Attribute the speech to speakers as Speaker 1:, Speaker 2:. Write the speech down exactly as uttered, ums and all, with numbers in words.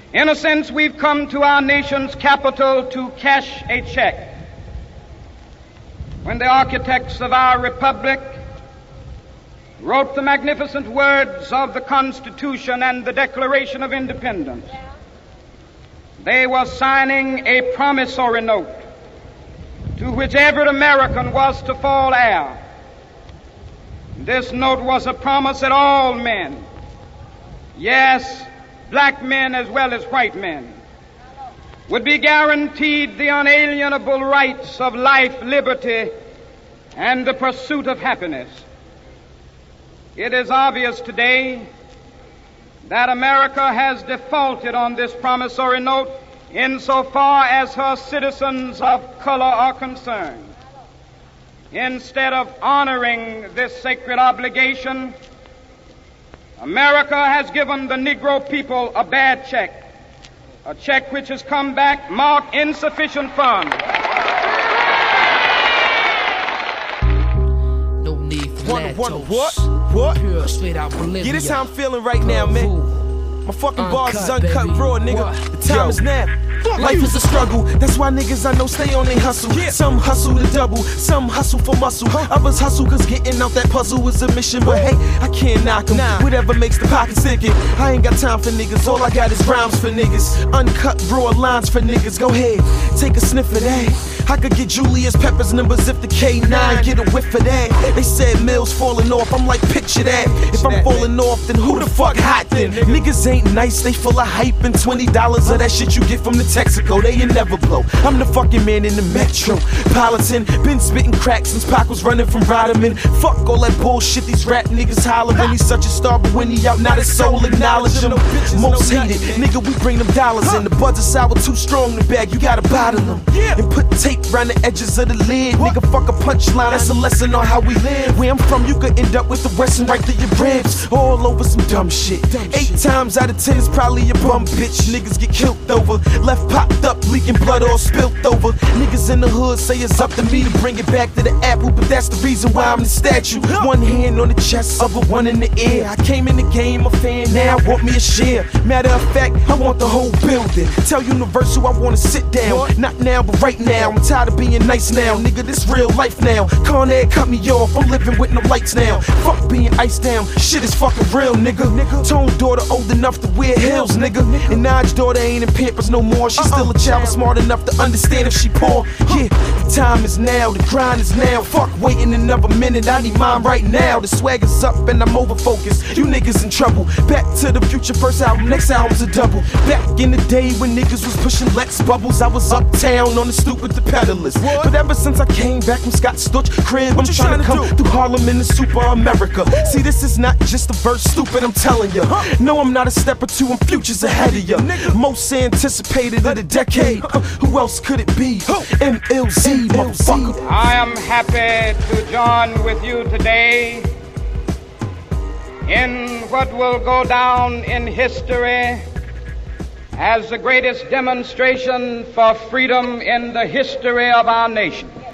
Speaker 1: In a sense, we've come to our nation's capital to cash a check. When the architects of our republic wrote the magnificent words of the Constitution and the Declaration of Independence, they were signing a promissory note to which every American was to fall heir. This note was a promise that all men, yes, black men as well as white men, would be guaranteed the unalienable rights of life, liberty, and the pursuit of happiness. It is obvious today that America has defaulted on this promissory note insofar as her citizens of color are concerned. Instead of honoring this sacred obligation, America has given the Negro people a bad check, a check which has come back marked insufficient funds.
Speaker 2: No need for
Speaker 3: Wonder, wonder, what? What?
Speaker 2: Pure, straight out Bolivia.
Speaker 3: Yeah, this how I'm feeling right now, man. My fucking bars is uncut
Speaker 2: baby.
Speaker 3: raw, nigga.
Speaker 2: What?
Speaker 3: The time
Speaker 2: Yo.
Speaker 3: is now. Life is a struggle, that's why niggas I know stay on they hustle. Yeah. Some hustle to double, some hustle for muscle. Others hustle cause getting out that puzzle is a mission. But hey, I can't knock them, nah. Whatever makes the pockets thicken. I ain't got time for niggas, all I got is rhymes for niggas. Uncut raw lines for niggas, go ahead, take a sniff of that. I could get Julius Pepper's numbers if the K nine get a whiff of that. They said Mills falling off, I'm like picture that. If I'm falling off, then who the fuck hot then? Niggas ain't nice, they full of hype and twenty dollars of that shit you get from the Texaco, they ain't never blow. I'm the fucking man in the metropolitan. Been spitting crack since Pac was running from Rodman. Fuck all that bullshit these rap niggas holler when he's such a star, but when he out, not his soul acknowledge him. Most hated, nigga, we bring them dollars in. The buds are sour, too strong to bag, you gotta bottle them. And put tape around the edges of the lid. Nigga, fuck a punchline, that's a lesson on how we live. Where I'm from, you could end up with the Western right through your ribs. All over some dumb shit. Eight times out of ten, it's probably a bum bitch. Niggas get killed over, left popped up, leaking blood all spilt over. Niggas in the hood say it's up to me to bring it back to the apple, but that's the reason why I'm the statue. One hand on the chest, other one in the air. I came in the game a fan, now I want me a share. Matter of fact, I want the whole building. Tell Universal I wanna sit down. Not now, but right now. I'm tired of being nice now. Nigga, this real life now. Con Ed cut me off, I'm living with no lights now. Fuck being iced down, shit is fucking real, nigga. Tone daughter old enough to wear heels, nigga. And Naj's daughter ain't in Pampers no more. She's still a child, smart enough to understand if she poor. Yeah, the time is now, the grind is now. Fuck waiting another minute, I need mine right now. The swag is up and I'm over focused. You niggas in trouble. Back to the future, first album, next album's a double. Back in the day when niggas was pushing Lex Bubbles, I was uptown on the stoop with the peddlers. But ever since I came back from Scott Storch crib, I'm trying to come through Harlem in the Super America. See, this is not just a verse, stupid, I'm telling ya. No, I'm not a step or two, I'm futures ahead of ya. Most anticipated of the decade. Who else could it be? M L Z, motherfucker.
Speaker 1: I am happy to join with you today in what will go down in history as the greatest demonstration for freedom in the history of our nation.